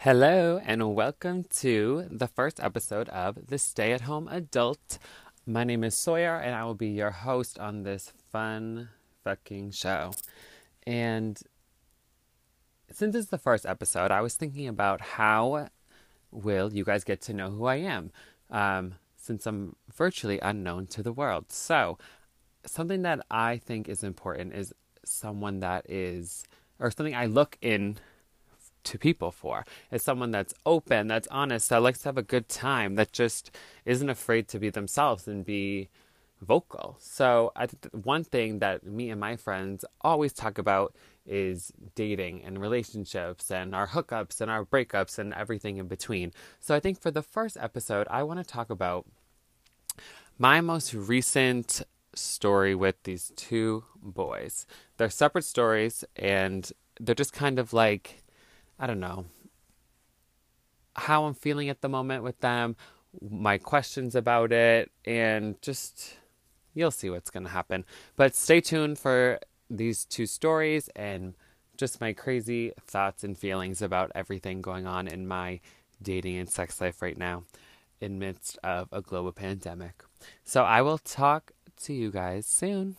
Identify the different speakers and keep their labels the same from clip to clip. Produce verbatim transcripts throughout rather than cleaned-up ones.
Speaker 1: Hello, and welcome to the first episode of The Stay at Home Adult. My name is Sawyer, and I will be your host on this fun fucking show. And since it's the first episode, I was thinking about how will you guys get to know who I am, um, since I'm virtually unknown to the world. So, something that I think is important is someone that is, or something I look in to people for is someone that's open, that's honest, that likes to have a good time, that just isn't afraid to be themselves and be vocal. So I think one thing that me and my friends always talk about is dating and relationships and our hookups and our breakups and everything in between. So I think for the first episode, I want to talk about my most recent story with these two boys. They're separate stories and they're just kind of like, I don't know, how I'm feeling at the moment with them, my questions about it, and just, you'll see what's going to happen. But stay tuned for these two stories and just my crazy thoughts and feelings about everything going on in my dating and sex life right now in midst of a global pandemic. So I will talk to you guys soon.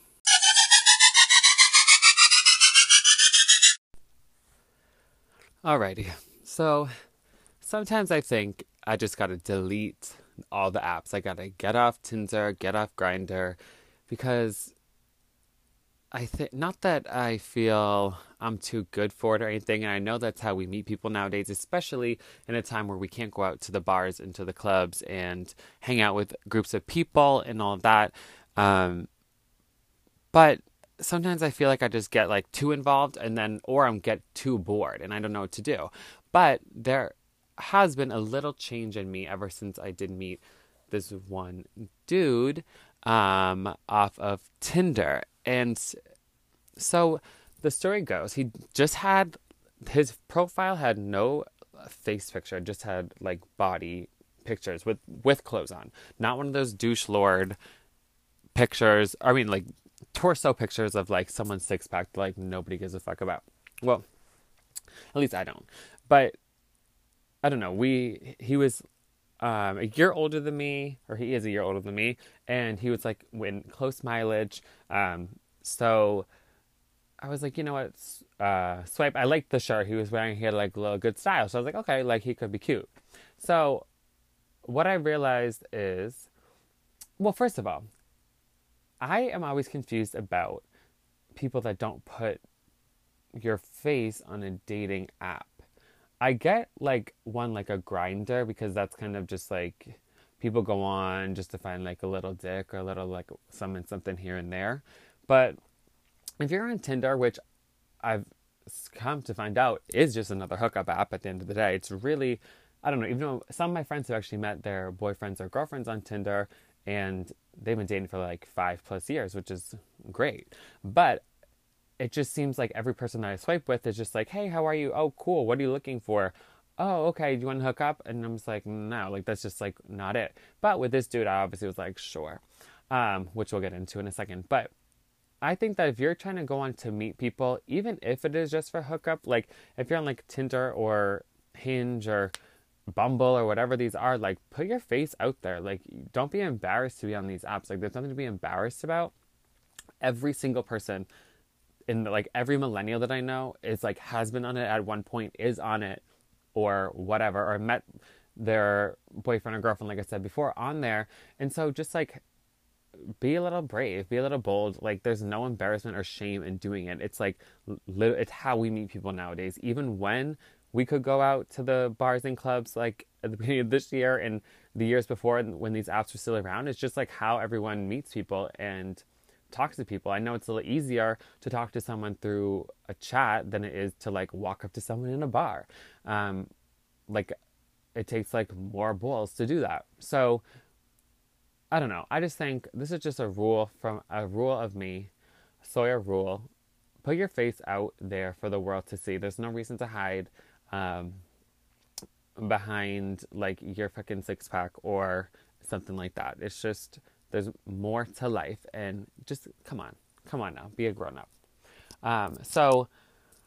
Speaker 1: Alrighty, so sometimes I think I just gotta delete all the apps. I gotta get off Tinder, get off Grindr, because I think, not that I feel I'm too good for it or anything, and I know that's how we meet people nowadays, especially in a time where we can't go out to the bars and to the clubs and hang out with groups of people and all of that. Um, but sometimes I feel like I just get like too involved and then, or I'm get too bored and I don't know what to do. But there has been a little change in me ever since I did meet this one dude um, off of Tinder. And so the story goes, he just had, his profile had no face picture, just had like body pictures with, with clothes on. Not one of those douche lord pictures. I mean, like, torso pictures of like someone's six pack like nobody gives a fuck about. Well, at least I don't. But I don't know. We he was um, a year older than me, or he is a year older than me, and he was like in close mileage. Um, so I was like, you know what? Uh, swipe. I liked the shirt he was wearing. He had like a little good style. So I was like, okay, like he could be cute. So what I realized is, well, first of all, I am always confused about people that don't put your face on a dating app. I get like one like a Grindr because that's kind of just like people go on just to find like a little dick or a little like something something here and there. But if you're on Tinder, which I've come to find out is just another hookup app at the end of the day, it's really, I don't know, even though some of my friends have actually met their boyfriends or girlfriends on Tinder and they've been dating for like five plus years, which is great. But it just seems like every person that I swipe with is just like, hey, how are you? Oh, cool. What are you looking for? Oh, okay. Do you want to hook up? And I'm just like, no, like that's just like not it. But with this dude, I obviously was like, sure, um, which we'll get into in a second. But I think that if you're trying to go on to meet people, even if it is just for hookup, like if you're on like Tinder or Hinge or Bumble or whatever these are, like put your face out there. Like don't be embarrassed to be on these apps. Like there's nothing to be embarrassed about. Every single person in the, like every millennial that I know is like has been on it at one point, is on it or whatever, or met their boyfriend or girlfriend, like I said before, on there. And so just like be a little brave, be a little bold. Like there's no embarrassment or shame in doing it. It's like li- it's how we meet people nowadays. Even when we could go out to the bars and clubs like at the beginning of this year and the years before when these apps were still around, it's just like how everyone meets people and talks to people. I know it's a little easier to talk to someone through a chat than it is to like walk up to someone in a bar. Um, like it takes like more balls to do that. So I don't know. I just think this is just a rule from a rule of me, Sawyer rule. Put your face out there for the world to see. There's no reason to hide um, behind like your fucking six pack or something like that. It's just, there's more to life, and just come on, come on now, be a grown up. Um, so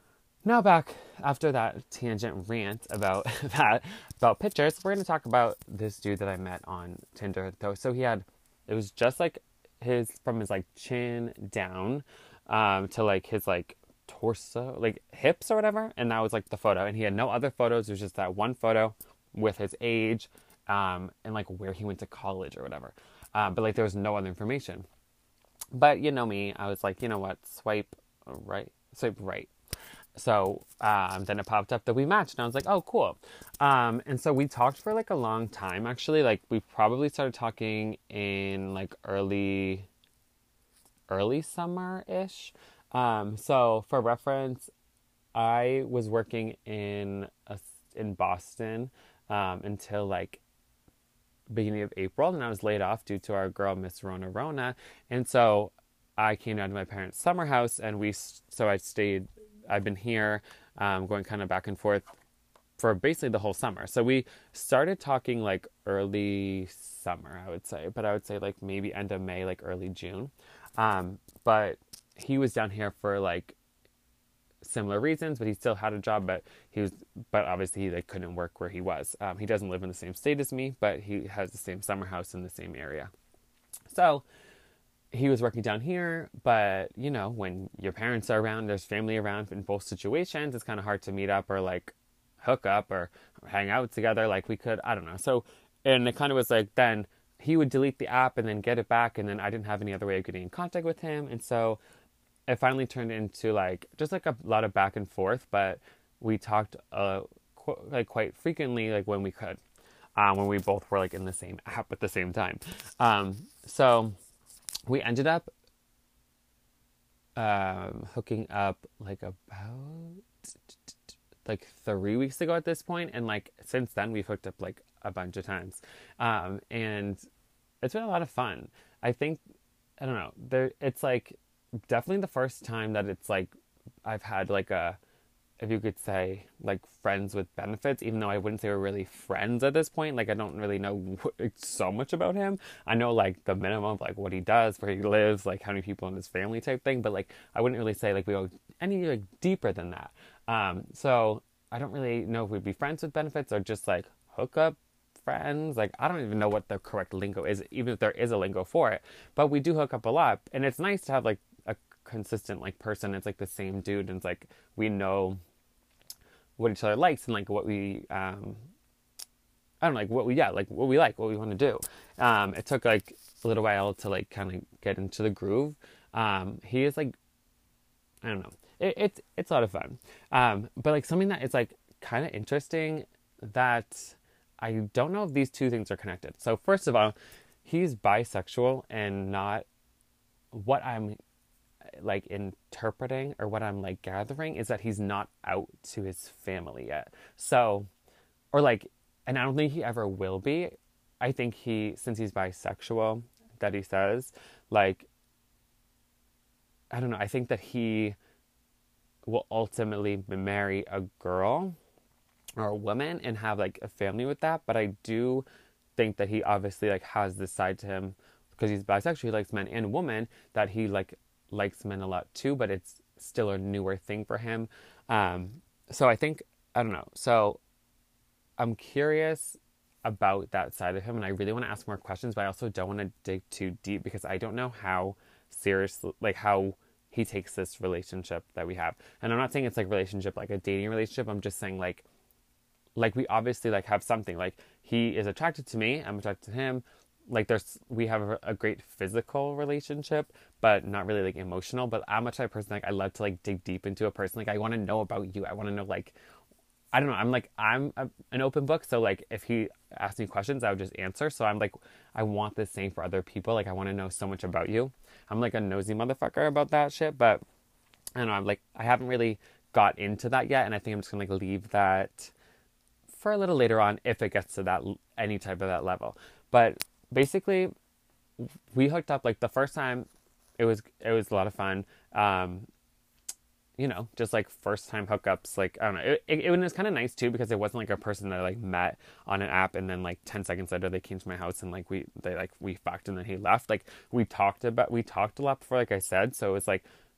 Speaker 1: now back after that tangent rant about that, about pictures, we're going to talk about this dude that I met on Tinder. Though, so he had, it was just like his, from his like chin down, um, to like his like torso, like hips or whatever. And that was like the photo. And he had no other photos. It was just that one photo with his age, um, and like where he went to college or whatever. Um, but like there was no other information. But you know me, I was like, you know what, swipe right, swipe right. So um, then it popped up that we matched, and I was like, oh, cool. Um, and so we talked for like a long time, actually. Like we probably started talking in like early, early summer-ish. Um, so for reference, I was working in a, in Boston um, until like beginning of April, and I was laid off due to our girl, Miss Rona Rona. And so I came down to my parents' summer house, and we, so I stayed, I've been here, um, going kind of back and forth for basically the whole summer. So we started talking like early summer, I would say, but I would say like maybe end of May, like early June. Um, but he was down here for like similar reasons, but he still had a job, but he was, but obviously he like couldn't work where he was. Um, he doesn't live in the same state as me, but he has the same summer house in the same area. So he was working down here, but you know, when your parents are around, there's family around in both situations, it's kind of hard to meet up or like hook up or hang out together like we could, I don't know. So, and it kind of was like, then he would delete the app and then get it back, and then I didn't have any other way of getting in contact with him. And so it finally turned into like, just like a lot of back and forth, but we talked uh, qu- like quite frequently, like when we could, um, when we both were like in the same app at the same time. Um, so we ended up um, hooking up like about like three weeks ago at this point, and like since then we've hooked up like a bunch of times, um, and it's been a lot of fun. I think, I don't know, there it's like definitely the first time that it's like I've had like a, if you could say, like friends with benefits, even though I wouldn't say we're really friends at this point. Like I don't really know so much about him. I know like the minimum of like what he does, where he lives, like how many people in his family type thing, but like I wouldn't really say like we go any like deeper than that. Um, so I don't really know if we'd be friends with benefits or just like hookup friends. Like I don't even know what the correct lingo is, even if there is a lingo for it, but we do hook up a lot, and it's nice to have like a consistent like person. It's like the same dude, and it's like we know what each other likes and like what we um I don't know, like what we yeah like what we like, what we want to do. Um it took like a little while to like kind of get into the groove. Um he is like, I don't know, it, it's it's a lot of fun. Um but like something that is like kind of interesting, that I don't know if these two things are connected. So first of all, he's bisexual, and not what I'm like interpreting or what I'm like gathering is that he's not out to his family yet. So, or like, and I don't think he ever will be. I think he, since he's bisexual, that he says, like, I don't know, I think that he will ultimately marry a girl or a woman and have like a family with that. But I do think that he obviously like has this side to him, because he's bisexual, he likes men and women, that he like likes men a lot too, but it's still a newer thing for him. Um, so I think, I don't know. So I'm curious about that side of him, and I really want to ask more questions, but I also don't want to dig too deep, because I don't know how serious, like how he takes this relationship that we have. And I'm not saying it's like relationship, like a dating relationship. I'm just saying like, like we obviously like have something, like he is attracted to me, I'm attracted to him. Like there's, we have a, a great physical relationship, but not really like emotional. But I'm a type of person, like I love to like dig deep into a person. Like I want to know about you. I want to know, like, I don't know. I'm like, I'm a, an open book. So like if he asked me questions, I would just answer. So I'm like, I want the same for other people. Like I want to know so much about you. I'm like a nosy motherfucker about that shit. But I don't know. I'm like, I haven't really got into that yet. And I think I'm just going to like leave that for a little later on if it gets to that, any type of that level. But basically, we hooked up like the first time. It was it was a lot of fun. Um, you know, just like first time hookups. Like I don't know. It it, it was kind of nice too, because it wasn't like a person that I like met on an app and then like ten seconds later they came to my house and like we they like we fucked and then he left. Like we talked about we talked a lot before, like I said. So it was like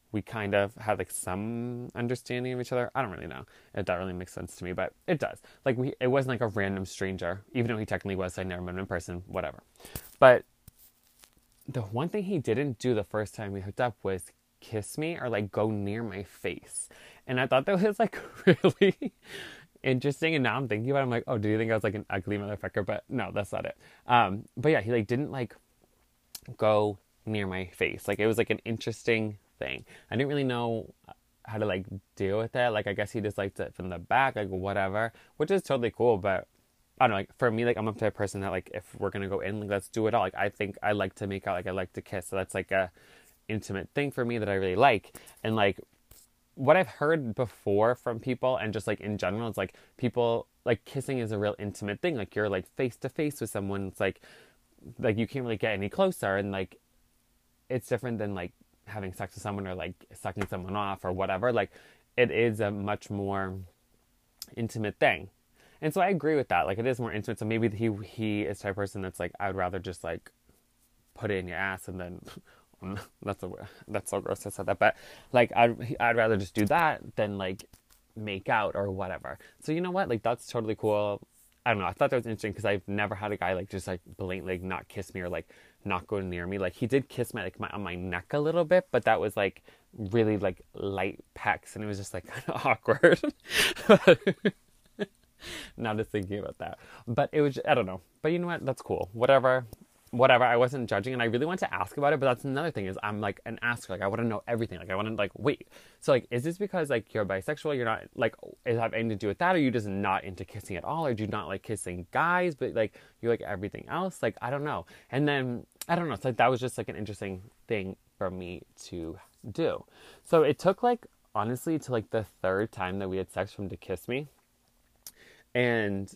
Speaker 1: we kind of had like some understanding of each other. I don't really know if that really makes sense to me, but it does. Like we, it wasn't like a random stranger, even though he technically was. So I never met him in person, whatever. But the one thing he didn't do the first time we hooked up was kiss me or like go near my face. And I thought that was like really interesting. And now I'm thinking about it, I'm like, oh, do you think I was like an ugly motherfucker? But no, that's not it. Um, but yeah, he like didn't like go near my face. Like it was like an interesting thing. I didn't really know how to like deal with that. Like I guess he just liked it from the back, like whatever, which is totally cool. But I don't know, like for me, like I'm a type of person that like if we're gonna go in, like let's do it all. Like I think I like to make out, like I like to kiss. So that's like a intimate thing for me that I really like. And like what I've heard before from people and just like in general, it's like people like kissing is a real intimate thing. Like you're like face to face with someone. It's like like you can't really get any closer, and like it's different than like having sex with someone or like sucking someone off or whatever. Like it is a much more intimate thing. And so I agree with that. Like it is more intimate. So maybe he he is the type of person that's like, I'd rather just like put it in your ass and then that's a that's so gross I said that, but like I'd I'd rather just do that than like make out or whatever. So you know what? Like that's totally cool. I don't know. I thought that was interesting because I've never had a guy like just like blatantly like, not kiss me or like not go near me. Like he did kiss my like my on my neck a little bit, but that was like really like light pecks, and it was just like kind of awkward. Now just thinking about that, but it was I don't know. But you know what? That's cool. Whatever. Whatever, I wasn't judging, and I really want to ask about it, but that's another thing is I'm like an asker, like I want to know everything, like I want to like wait, so like is this because like you're bisexual, you're not like, does it have anything to do with that, or are you just not into kissing at all, or do you not like kissing guys, but like you like everything else, like I don't know. And then I don't know, it's like that was just like an interesting thing for me to do. So it took like honestly to like the third time that we had sex for him to kiss me, and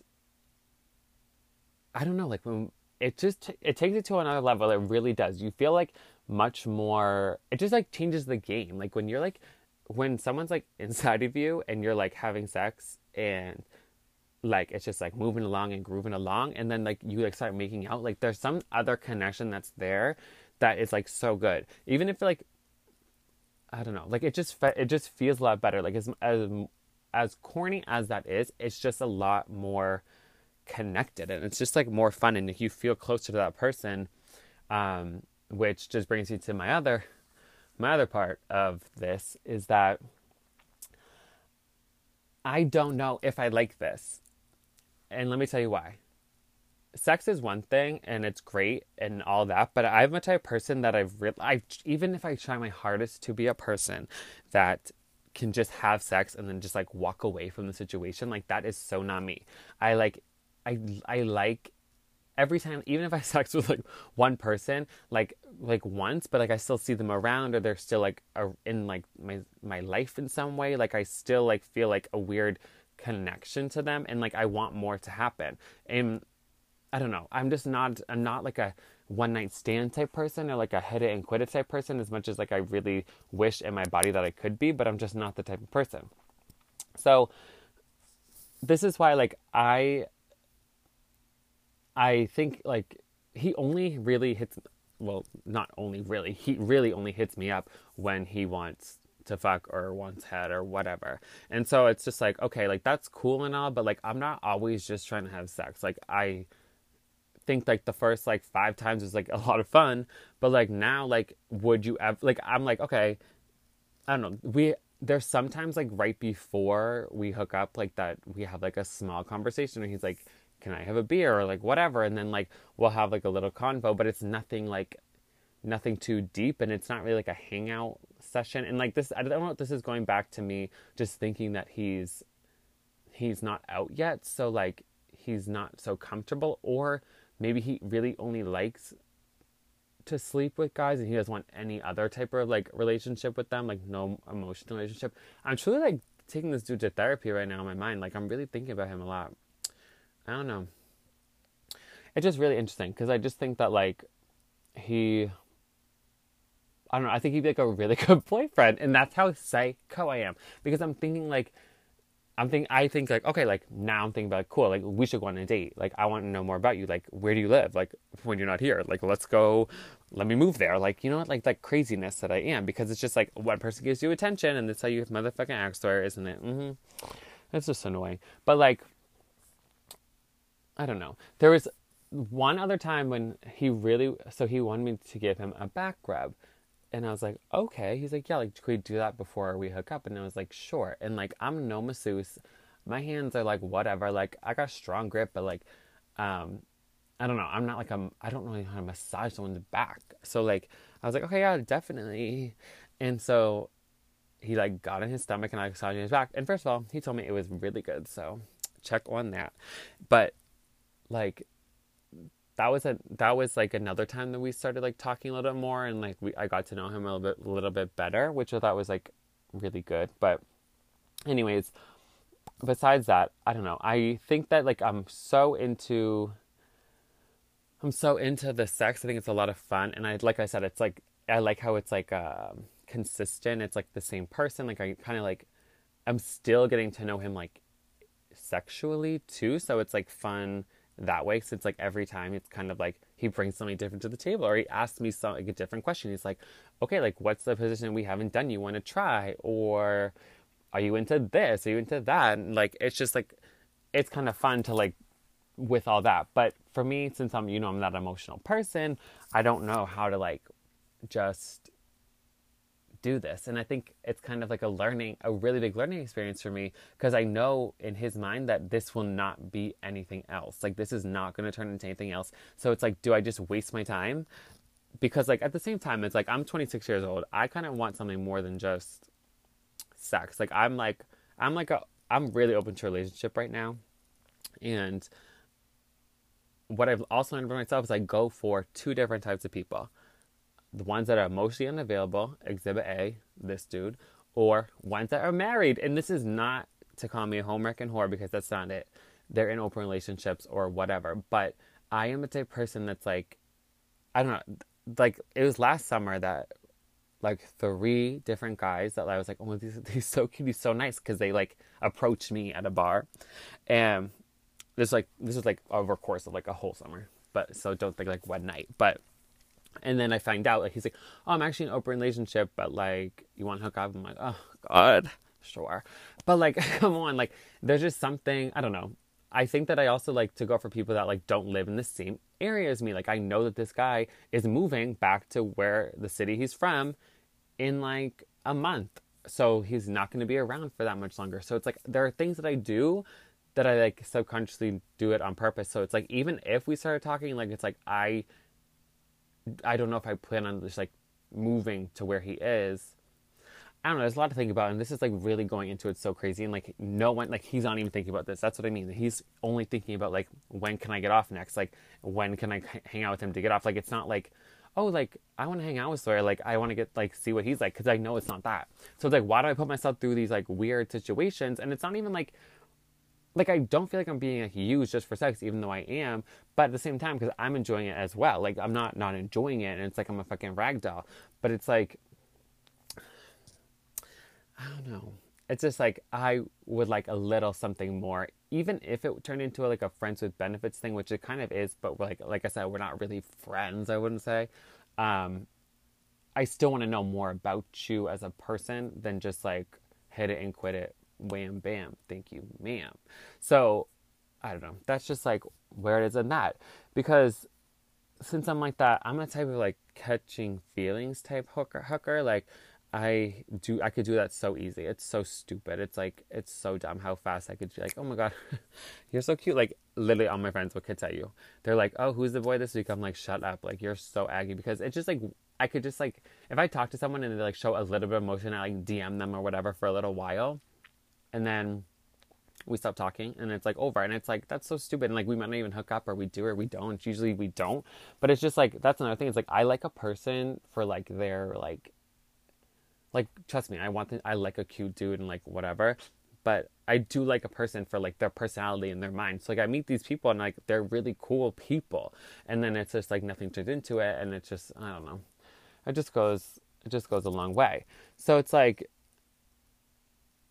Speaker 1: I don't know, like when it just, it takes it to another level. It really does. You feel like much more, it just like changes the game. Like when you're like, when someone's like inside of you and you're like having sex and like, it's just like moving along and grooving along. And then like you like start making out, like there's some other connection that's there that is like so good. Even if like, I don't know, like it just, fe- it just feels a lot better. Like as, as, as corny as that is, it's just a lot more connected, and it's just like more fun, and if you feel closer to that person, um which just brings me to my other my other part of this is that I don't know if I like this, and let me tell you why. Sex is one thing and it's great and all that, but I'm a type of person that I've really I even if I try my hardest to be a person that can just have sex and then just like walk away from the situation, like that is so not me. I like I I like every time, even if I sex with like one person, like like once, but like I still see them around, or they're still like a, in like my my life in some way. Like I still like feel like a weird connection to them, and like I want more to happen. And I don't know. I'm just not. I'm not like a one night stand type person or like a hit it and quit it type person. As much as like I really wish in my body that I could be, but I'm just not the type of person. So this is why like I. I think, like, he only really hits, well, not only really, he really only hits me up when he wants to fuck or wants head or whatever. And so it's just like, okay, like, that's cool and all, but, like, I'm not always just trying to have sex. Like, I think, like, the first, like, five times was, like, a lot of fun, but, like, now, like, would you ever, like, I'm like, okay, I don't know, we, there's sometimes, like, right before we hook up, like, that we have, like, a small conversation, and he's like, can I have a beer or like whatever, and then like we'll have like a little convo, but it's nothing like nothing too deep, and it's not really like a hangout session. And like this, I don't know if this is going back to me just thinking that he's he's not out yet, so like he's not so comfortable, or maybe he really only likes to sleep with guys and he doesn't want any other type of like relationship with them, like no emotional relationship. I'm truly like taking this dude to therapy right now in my mind. Like I'm really thinking about him a lot. I don't know. It's just really interesting because I just think that like he, I don't know, I think he'd be like a really good boyfriend, and that's how psycho I am, because I'm thinking like I'm think I think like, okay, like now I'm thinking about like, cool, like we should go on a date. Like I want to know more about you. Like where do you live? Like when you're not here. Like let's go, let me move there. Like, you know what, like that craziness that I am, because it's just like one person gives you attention and that's how you motherfucking act, for, isn't it? Mm-hmm. It's just annoying. But like, I don't know. There was one other time when he really, so he wanted me to give him a back rub. And I was like, okay. He's like, yeah, like, could we do that before we hook up? And I was like, sure. And like, I'm no masseuse. My hands are like, whatever. Like, I got strong grip, but like, um, I don't know. I'm not like, I'm, I don't know how to massage someone's back. So like, I was like, okay, yeah, definitely. And so he like got in his stomach and I massaged his back. And first of all, he told me it was really good. So check on that. But like, that was a that was like another time that we started like talking a little bit more, and like we I got to know him a little bit a little bit better, which I thought was like really good. But anyways, besides that, I don't know. I think that like I'm so into I'm so into the sex. I think it's a lot of fun, and I like I said, it's like I like how it's like um, consistent. It's like the same person. Like I kind of like I'm still getting to know him like sexually too, so it's like fun that way. Since like every time it's kind of like he brings something different to the table, or he asks me some like a different question. He's like, okay, like what's the position we haven't done you want to try, or are you into this, are you into that? And like it's just like it's kind of fun to like with all that. But for me, since I'm, you know, I'm not an emotional person, I don't know how to like just do this. And I think it's kind of like a learning, a really big learning experience for me, because I know in his mind that this will not be anything else. Like this is not going to turn into anything else. So it's like, do I just waste my time? Because like at the same time, it's like I'm twenty-six years old. I kind of want something more than just sex. Like I'm like, I'm like a, I'm really open to a relationship right now. And what I've also learned for myself is I go for two different types of people: the ones that are emotionally unavailable, exhibit A, this dude, or ones that are married. And this is not to call me a homewrecking whore, because that's not it. They're in open relationships or whatever. But I am the type of person that's like, I don't know, like it was last summer that like three different guys that I was like, oh, he's, he's so cute, he's so nice, because they like approached me at a bar. And this like this is like over a course of like a whole summer. But so don't think like one night. But and then I find out, like, he's like, oh, I'm actually in an open relationship, but, like, you want to hook up? I'm like, oh, God, sure. But, like, come on, like, there's just something, I don't know. I think that I also like to go for people that, like, don't live in the same area as me. Like, I know that this guy is moving back to where the city he's from in, like, a month. So he's not going to be around for that much longer. So it's like, there are things that I do that I, like, subconsciously do it on purpose. So it's like, even if we started talking, like, it's like, I... I don't know if I plan on just like moving to where he is. I don't know. There's a lot to think about, and this is like really going into it so crazy. And like no one, like he's not even thinking about this. That's what I mean. He's only thinking about like, when can I get off next? Like when can I hang out with him to get off? Like it's not like, oh, like I want to hang out with Sawyer. Like I want to get like see what he's like, because I know it's not that. So it's like, why do I put myself through these like weird situations? And it's not even like. Like, I don't feel like I'm being like used just for sex, even though I am. But at the same time, because I'm enjoying it as well. Like, I'm not not enjoying it, and it's like I'm a fucking rag doll. But it's like, I don't know. It's just like, I would like a little something more. Even if it turned into like a friends with benefits thing, which it kind of is. But like like I said, we're not really friends, I wouldn't say. Um, I still want to know more about you as a person than just like hit it and quit it. Wham, bam, thank you, ma'am. So, I don't know. That's just like where it is in that. Because since I'm like that, I'm a type of like catching feelings type hooker. hooker. Like, I do, I could do that so easy. It's so stupid. It's like, it's so dumb how fast I could be like, oh my God, you're so cute. Like, literally all my friends will could tell you. They're like, oh, who's the boy this week? I'm like, shut up. Like, you're so aggy. Because it's just like, I could just like, if I talk to someone and they like show a little bit of emotion, I like D M them or whatever for a little while. And then we stop talking and it's like over. And it's like, that's so stupid. And like, we might not even hook up, or we do, or we don't. Usually we don't. But it's just like, that's another thing. It's like, I like a person for like their like, like, trust me, I want the, I like a cute dude and like whatever. But I do like a person for like their personality and their mind. So like I meet these people and like, they're really cool people. And then it's just like nothing turns into it. And it's just, I don't know. It just goes, it just goes a long way. So it's like,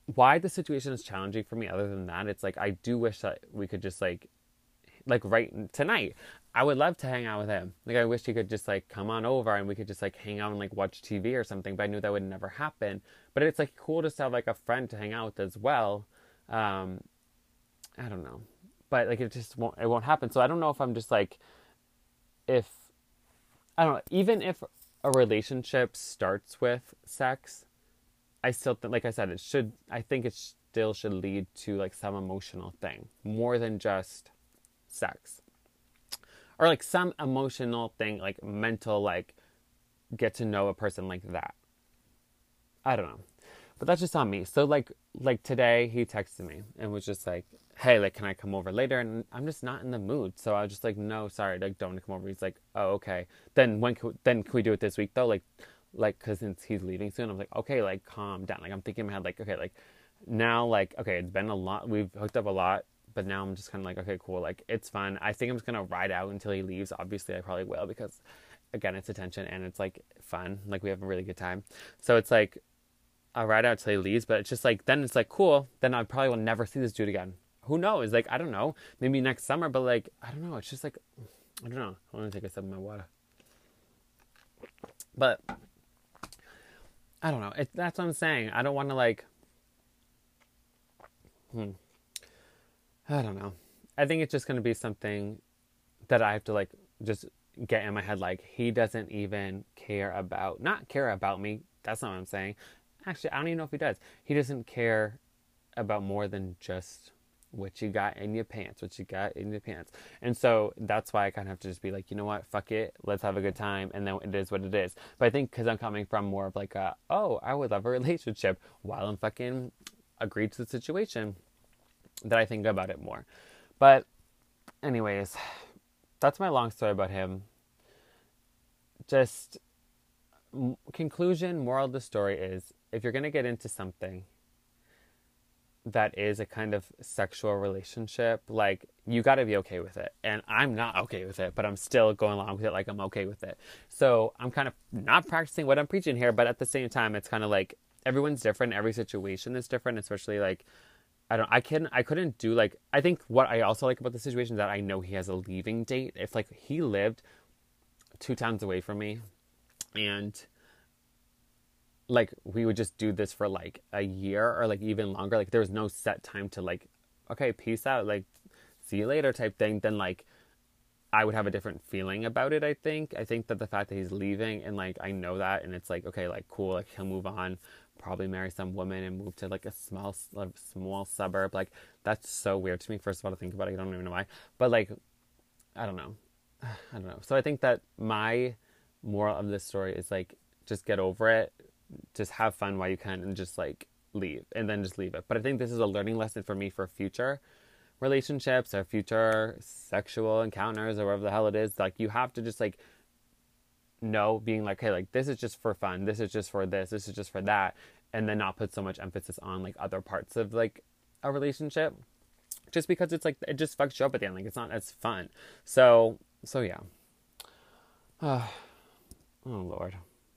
Speaker 1: why the situation is challenging for me, other than that, it's like, I do wish that we could just like, like right tonight, I would love to hang out with him. Like, I wish he could just like come on over and we could just like hang out and like watch T V or something, but I knew that would never happen. But it's like cool just to have like a friend to hang out with as well. Um, I don't know, but like it just won't, it won't happen. So I don't know if I'm just like, if, I don't know, even if a relationship starts with sex, I still think, like I said, it should, I think it still should lead to like some emotional thing more than just sex, or like some emotional thing, like mental, like get to know a person like that. I don't know, but that's just on me. So like, like today he texted me and was just like, hey, like, can I come over later? And I'm just not in the mood. So I was just like, no, sorry, like, don't come over. He's like, oh, okay. Then when, can, then can we do it this week though? Like, like, cause since he's leaving soon, I'm like, okay, like, calm down. Like, I'm thinking in my head, like, okay, like, now, like, okay, it's been a lot. We've hooked up a lot, but now I'm just kind of like, okay, cool. Like, it's fun. I think I'm just gonna ride out until he leaves. Obviously, I probably will because, again, it's attention and it's like fun. Like, we have a really good time. So it's like, I'll ride out till he leaves, but it's just like, then it's like, cool. Then I probably will never see this dude again. Who knows? Like, I don't know. Maybe next summer, but like, I don't know. It's just like, I don't know. I want to take a sip of my water. But, I don't know. It, that's what I'm saying. I don't want to like, hmm. I don't know. I think it's just going to be something that I have to like, just get in my head. Like, he doesn't even care about, not care about me. That's not what I'm saying. Actually, I don't even know if he does. He doesn't care about more than just what you got in your pants, what you got in your pants. And so that's why I kind of have to just be like, you know what, fuck it, let's have a good time, and then it is what it is. But I think because I'm coming from more of like a, oh, I would love a relationship while I'm fucking agreed to the situation, that I think about it more. But anyways, that's my long story about him. Just m- conclusion, moral of the story is, if you're going to get into something that is a kind of sexual relationship, like, you got to be okay with it. And I'm not okay with it, but I'm still going along with it like I'm okay with it. So I'm kind of not practicing what I'm preaching here, but at the same time, it's kind of like everyone's different. Every situation is different, especially like, I don't, I can, I couldn't do like, I think what I also like about the situation is that I know he has a leaving date. If like he lived two towns away from me and like we would just do this for like a year or like even longer, like there was no set time to like, okay, peace out, like see you later type thing, then like I would have a different feeling about it. I think I think that the fact that he's leaving and like I know that, and it's like, okay, like cool, like he'll move on, probably marry some woman and move to like a small like, small suburb, like that's so weird to me, first of all, to think about it. I don't even know why, but like I don't know I don't know. So I think that my moral of this story is like, just get over it, just have fun while you can, and just like leave, and then just leave it. But I think this is a learning lesson for me for future relationships or future sexual encounters or whatever the hell it is. Like, you have to just like know, being like, hey, like this is just for fun, this is just for this, this is just for that, and then not put so much emphasis on like other parts of like a relationship, just because it's like, it just fucks you up at the end. Like, it's not as fun. So so yeah. Oh Lord.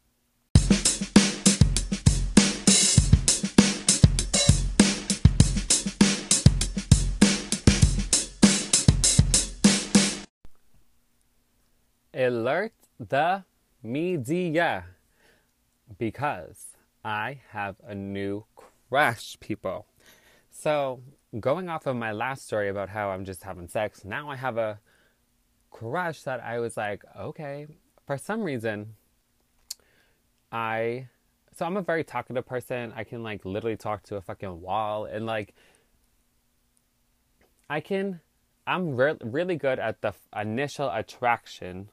Speaker 1: Alert the media, because I have a new crush, people. So, going off of my last story about how I'm just having sex, now I have a crush that I was like, okay, for some reason, I, so I'm a very talkative person. I can like literally talk to a fucking wall, and like, I can, I'm re- really good at the initial attraction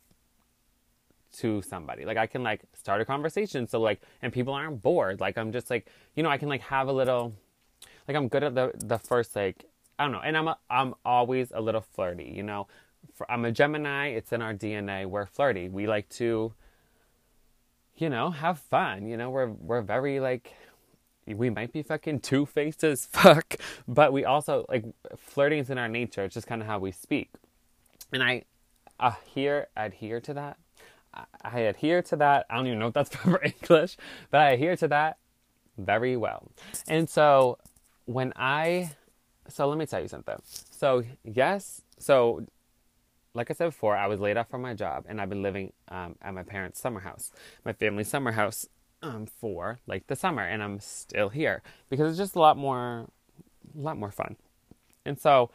Speaker 1: to somebody. Like, I can like start a conversation, so like, and people aren't bored. Like, I'm just like, you know, I can like have a little, like, I'm good at the the first, like, I don't know. And I'm a, I'm always a little flirty, you know. For, I'm a Gemini. It's in our D N A. We're flirty. We like to, you know, have fun. You know, we're we're very like, we might be fucking two-faced as fuck, but we also like, flirting is in our nature. It's just kind of how we speak, and I uh, here adhere to that. I adhere to that. I don't even know if that's proper English, but I adhere to that. very well. And so when I, so let me tell you something. So yes, so like I said before, I was laid off from my job, and I've been living um, at my parents' summer house, my family's summer house, um, for like the summer, and I'm still here because it's just a lot more, a lot more fun. And so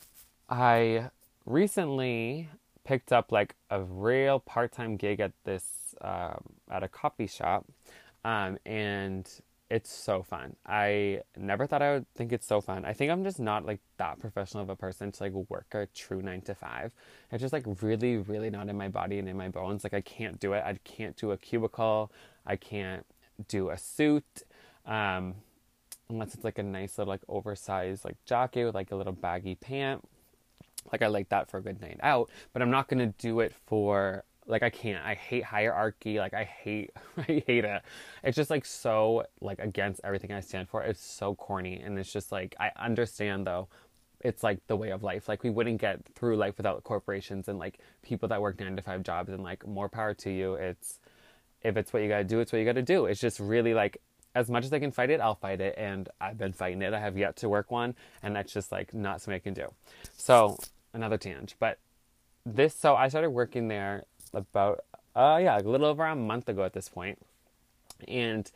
Speaker 1: I recently picked up like a real part-time gig at this um, at a coffee shop, um, and it's so fun. I never thought I would think it's so fun. I think I'm just not like that professional of a person to like work a true nine to five. It's just like really, really not in my body and in my bones. Like I can't do it. I can't do a cubicle. I can't do a suit. Um, unless it's like a nice little like oversized like jacket with like a little baggy pant. Like I like that for a good night out, but I'm not gonna do it for like I can't. I hate hierarchy. Like I hate I hate it. It's just like so like against everything I stand for. It's so corny, and it's just like I understand though. It's like the way of life. Like we wouldn't get through life without corporations and like people that work nine to five jobs, and like more power to you. It's if it's what you gotta do, it's what you gotta do. It's just really like as much as I can fight it, I'll fight it, and I've been fighting it. I have yet to work one, and that's just like not something I can do. So another tangent, but this, so I started working there about, uh, yeah, a little over a month ago at this point. And,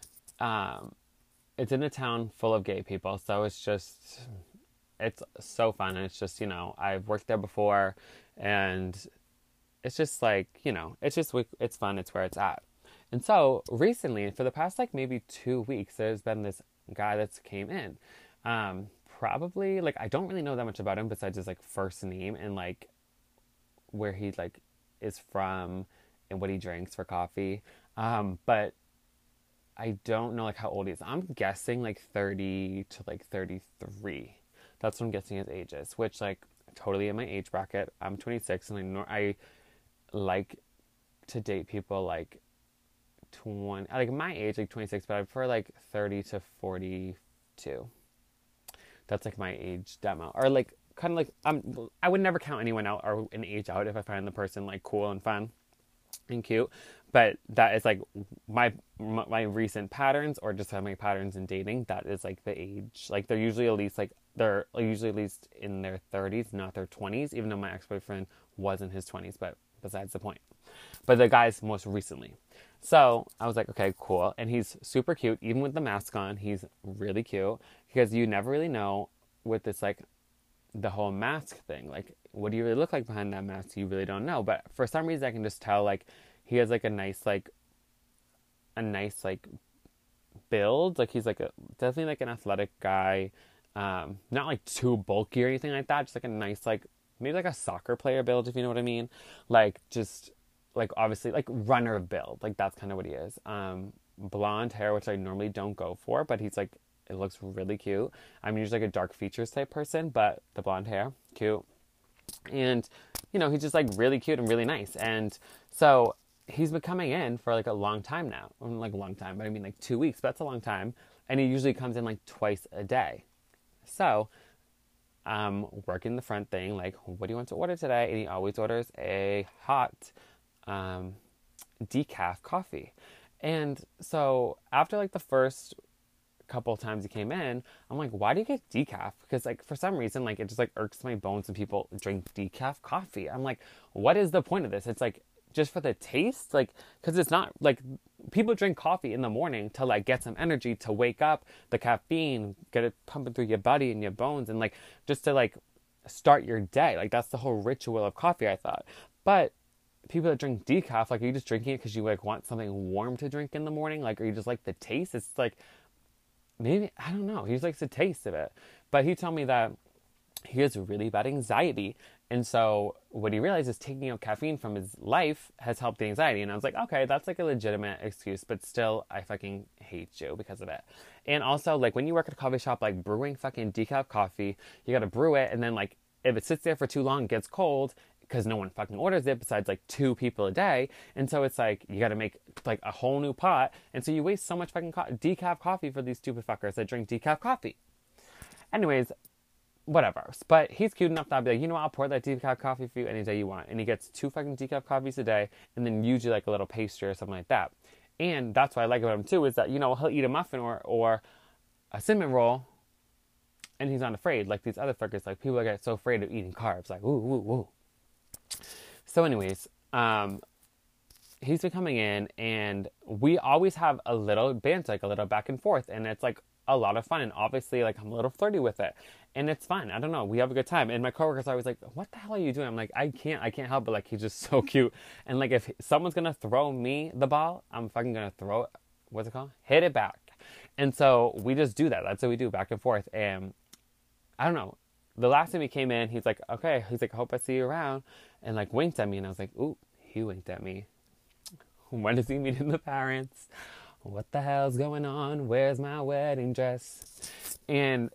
Speaker 1: um, it's in a town full of gay people. So it's just, it's so fun. And it's just, you know, I've worked there before, and it's just like, you know, it's just, it's fun. It's where it's at. And so recently, for the past like maybe two weeks, there's been this guy that's came in, um, probably like I don't really know that much about him besides his like first name and like where he like is from and what he drinks for coffee, um but I don't know like how old he is. I'm guessing like thirty to like thirty-three. That's what I'm guessing his age is, which like totally in my age bracket. I'm twenty-six, and I know I like to date people like twenty, like my age, like twenty-six, but I prefer like thirty to forty-two. That's like my age demo, or like kind of like um, I would never count anyone out or an age out if I find the person like cool and fun and cute. But that is like my my recent patterns, or just my patterns in dating. That is like the age. Like they're usually at least like they're usually at least in their thirties, not their twenties. Even though my ex boyfriend was in his twenties, but besides the point. But the guy's most recently. So I was like, okay, cool. And he's super cute. Even with the mask on, he's really cute. Because you never really know with this, like, the whole mask thing. Like, what do you really look like behind that mask? You really don't know. But for some reason, I can just tell, like, he has, like, a nice, like, a nice, like, build. Like, he's, like, a, definitely, like, an athletic guy. Um, not, like, too bulky or anything like that. Just, like, a nice, like, maybe, like, a soccer player build, if you know what I mean. Like, just, like, obviously, like, runner build. Like, that's kind of what he is. Um, blonde hair, which I normally don't go for. But he's, like, it looks really cute. I'm usually like a dark features type person, but the blonde hair, cute. And, you know, he's just like really cute and really nice. And so he's been coming in for like a long time now. Well, like a long time, but I mean like two weeks, but that's a long time. And he usually comes in like twice a day. So um, working the front thing, like, what do you want to order today? And he always orders a hot um, decaf coffee. And so after like the first couple times he came in, I'm like, why do you get decaf? Because like for some reason, like it just like irks my bones when people drink decaf coffee. I'm like, what is the point of this? It's like just for the taste, like because it's not like people drink coffee in the morning to like get some energy to wake up, the caffeine, get it pumping through your body and your bones, and like just to like start your day. Like that's the whole ritual of coffee, I thought. But people that drink decaf, like are you just drinking it because you like want something warm to drink in the morning? Like are you just like the taste? It's like maybe, I don't know. He just likes the taste of it. But he told me that he has really bad anxiety. And so what he realized is taking out caffeine from his life has helped the anxiety. And I was like, okay, that's like a legitimate excuse. But still, I fucking hate you because of it. And also, like, when you work at a coffee shop, like, brewing fucking decaf coffee, you got to brew it. And then, like, if it sits there for too long, it gets cold, because no one fucking orders it besides like two people a day. And so it's like, you got to make like a whole new pot. And so you waste so much fucking co- decaf coffee for these stupid fuckers that drink decaf coffee. Anyways, whatever. But he's cute enough that I'll be like, you know what, I'll pour that decaf coffee for you any day you want. And he gets two fucking decaf coffees a day, and then usually like a little pastry or something like that. And that's what I like about him too, is that, you know, he'll eat a muffin or, or a cinnamon roll and he's not afraid. Like these other fuckers, like people get so afraid of eating carbs. Like, ooh, ooh, ooh. So anyways, um, he's been coming in and we always have a little banter, like a little back and forth. And it's like a lot of fun. And obviously, like, I'm a little flirty with it. And it's fun. I don't know. We have a good time. And my coworkers are always like, what the hell are you doing? I'm like, I can't, I can't help it. Like, he's just so cute. And like, if someone's going to throw me the ball, I'm fucking going to throw it. What's it called? Hit it back. And so we just do that. That's what we do, back and forth. And I don't know. The last time he came in, he's like, okay. He's like, I hope I see you around. And like winked at me. And I was like, ooh, he winked at me. When is he meeting the parents? What the hell's going on? Where's my wedding dress? And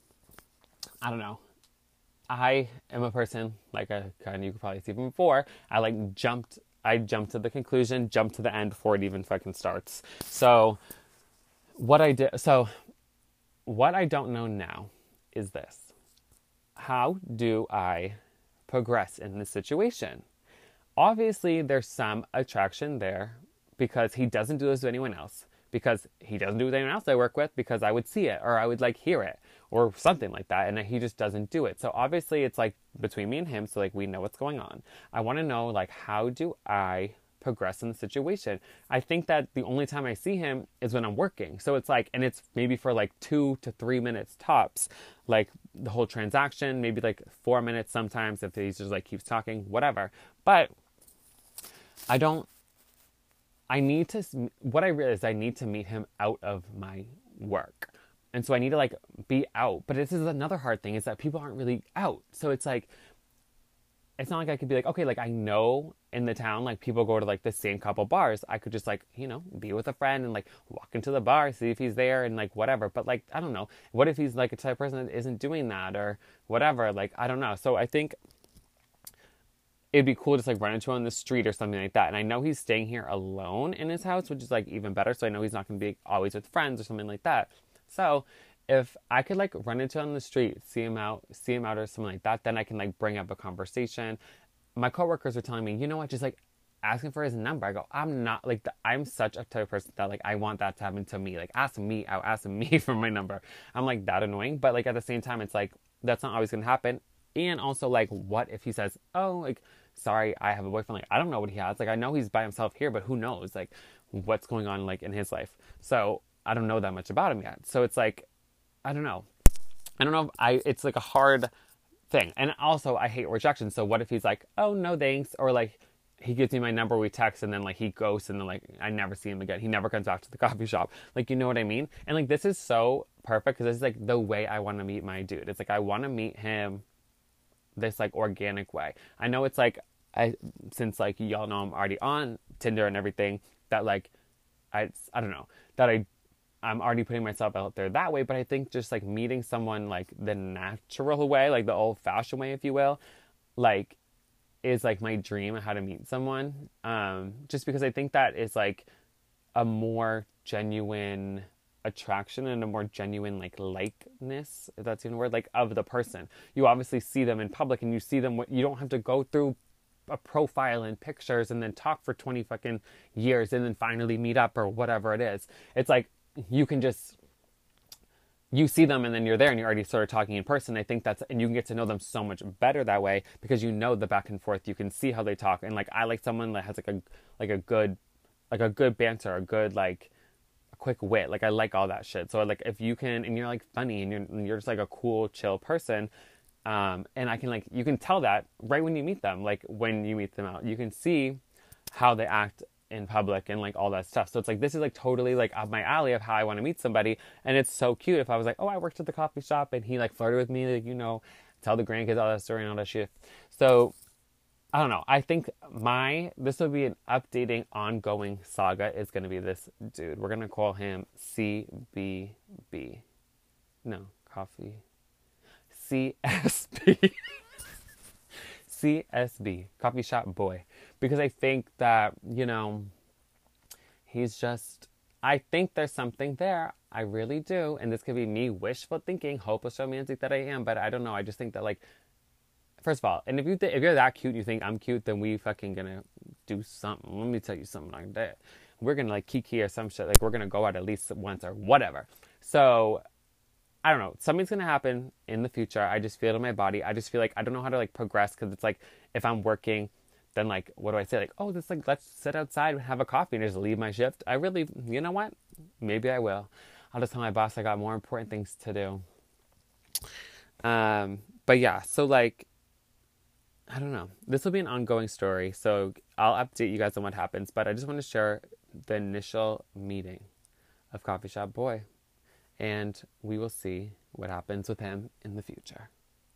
Speaker 1: I don't know. I am a person, like I kind of, you could probably see from before, I like jumped, I jumped to the conclusion, jumped to the end before it even fucking starts. So what I did, so what I don't know now is this. How do I progress in this situation? Obviously, there's some attraction there because he doesn't do this to anyone else. Because he doesn't do it with anyone else I work with because I would see it or I would like hear it or something like that. And he just doesn't do it. So obviously it's like between me and him. So like we know what's going on. I want to know like how do I progress in the situation? I think that the only time I see him is when I'm working. So it's like, and it's maybe for like two to three minutes tops, like the whole transaction, maybe like four minutes sometimes if he just like keeps talking, whatever. But I don't, I need to, what I realized, I need to meet him out of my work. And so I need to like be out. But this is another hard thing is that people aren't really out. So it's like, it's not like I could be like, okay, like I know in the town, like people go to like the same couple bars. I could just like, you know, be with a friend and like walk into the bar, see if he's there and like whatever. But like, I don't know. What if he's like a type of person that isn't doing that or whatever? Like, I don't know. So I think it'd be cool to just like run into him on the street or something like that. And I know he's staying here alone in his house, which is like even better. So I know he's not going to be always with friends or something like that. So if I could like run into him on the street, see him out, see him out or something like that, then I can like bring up a conversation. My coworkers are telling me, you know what, just like asking for his number. I go, I'm not like, the, I'm such a type of person that like, I want that to happen to me. Like ask me out, ask me for my number. I'm like that annoying. But like at the same time, it's like, that's not always going to happen. And also, like, what if he says, oh, like, sorry, I have a boyfriend. Like, I don't know what he has. Like, I know he's by himself here, but who knows, like, what's going on, like, in his life. So, I don't know that much about him yet. So, it's like, I don't know. I don't know if I, it's, like, a hard thing. And also, I hate rejection. So, what if he's like, oh, no, thanks. Or, like, he gives me my number, we text, and then, like, he ghosts, and then, like, I never see him again. He never comes back to the coffee shop. Like, you know what I mean? And, like, this is so perfect, because this is, like, the way I want to meet my dude. It's, like, I want to meet him this like organic way. I know it's like I since like y'all know I'm already on Tinder and everything that like I I don't know that I I'm already putting myself out there that way, but I think just like meeting someone like the natural way, like the old fashioned way, if you will, like is like my dream of how to meet someone. Um, just because I think that is like a more genuine attraction and a more genuine like likeness, if that's even a word, like of the person. You obviously see them in public and you see them, you don't have to go through a profile and pictures and then talk for twenty fucking years and then finally meet up or whatever it is. It's like you can just, you see them and then you're there and you're already sort of talking in person. I think that's, and you can get to know them so much better that way because you know the back and forth, you can see how they talk. And like I like someone that has like a like a good like a good banter, a good like quick wit. Like I like all that shit. So like if you can, and you're like funny and you're, and you're just like a cool chill person, um and I can like, you can tell that right when you meet them, like when you meet them out, you can see how they act in public and like all that stuff. So it's like, this is like totally like up my alley of how I want to meet somebody. And it's so cute if I was like, oh, I worked at the coffee shop and he like flirted with me, like, you know, tell the grandkids all that story and all that shit. So I don't know. I think my, this will be an updating, ongoing saga is going to be this dude. We're going to call him C B B. No, coffee. C S B. C S B. Coffee shop boy. Because I think that, you know, he's just, I think there's something there. I really do. And this could be me wishful thinking, hopeless romantic that I am. But I don't know. I just think that like, first of all, and if you th- if you're that cute, you think I'm cute, then we fucking gonna do something. Let me tell you something like that. we're going to like kiki or some shit. Like we're going to go out at least once or whatever. So I don't know. Something's going to happen in the future. I just feel it in my body. I just feel like I don't know how to like progress because it's like if I'm working, then like, what do I say? Like, oh, this like, let's sit outside and have a coffee and just leave my shift. I really, you know what? Maybe I will. I'll just tell my boss I got more important things to do. Um, but yeah, so like, I don't know. This will be an ongoing story. So I'll update you guys on what happens, but I just want to share the initial meeting of Coffee Shop Boy. And we will see what happens with him in the future.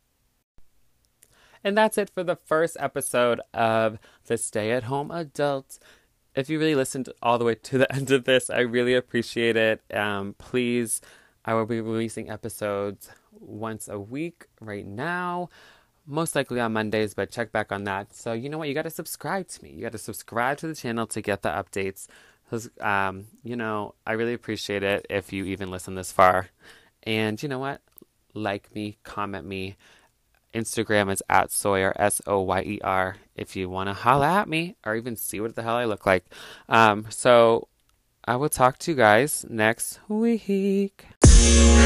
Speaker 1: And that's it for the first episode of The Stay at Home Adult. If you really listened all the way to the end of this, I really appreciate it. Um, please, I will be releasing episodes once a week right now. Most likely on Mondays, but check back on that. So you know what? You got to subscribe to me. You got to subscribe to the channel to get the updates. Because, um, you know, I really appreciate it if you even listen this far. And you know what? Like me, comment me. Instagram is at Sawyer, S O Y E R, if you want to holla at me or even see what the hell I look like. Um, so I will talk to you guys next week.